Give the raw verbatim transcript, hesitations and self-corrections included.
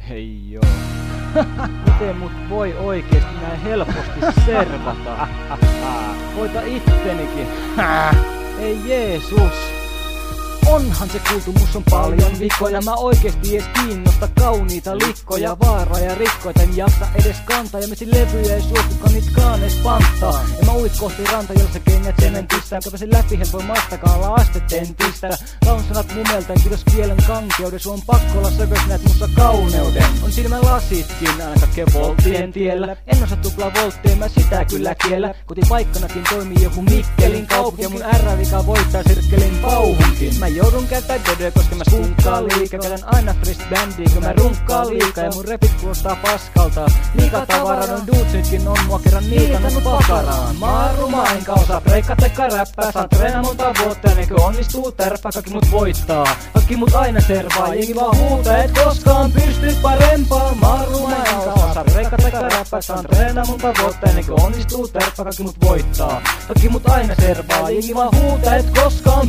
Hei joo. Miten mut voi oikeesti näin helposti servata? Voita ittenikin. Ei Jeesus. Onhan se kuultu, mus on paljon vikoja. Mä oikeesti ees kiinnosta kauniita likkoja. Vaaraa ja rikkoita, en jaksa edes kantaa. Ja mesi levyjä ei suostukaan niitkaan ees panttaa. Ja mä uit kohti ranta, jossa kengät sementistä. Käpäsin läpi helpoin maistakaalla astetentistä. Launsanat mumelten, kiitos kielen kankeuden. Sun on pakko olla sökös näet mussa kauneuden. On silmän lasitkin aina kaikkeen volttien tiellä. En osaa tuplaa voltteja, mä sitä kyllä kiellä. Kotipaikkanakin toimii joku Mikkelin kaupunki. Ja mun R-vika voittaa sirkkelin pauhunkin. Mä joudun käyttää dödöä, koska mä skunkkaan liikaa. Käytän aina freestbandia, kun mä runkkaan liikaa. Ja mun repit kuulostaa paskalta. Liika tavaran on duutsitkin, on mua kerran niitannut pakaraan. Mä oon ruma, enkä osaa breikkaa tekkaa räppää. Saan treenaa monta vuotta, ennen kuin onnistuu tärppää. Kaikki mut voittaa, kaikki mut aina servaa. Jengi vaan huutaa, et koskaan pysty parempaa. Mä oon ruma, enkä osaa breikkaa tekkaa räppää. Saan treenaa monta vuotta, ennen kuin onnistuu tärppää. Kaikki mut voittaa, kaikki mut aina servaa. Jengi vaan huutaa, et koskaan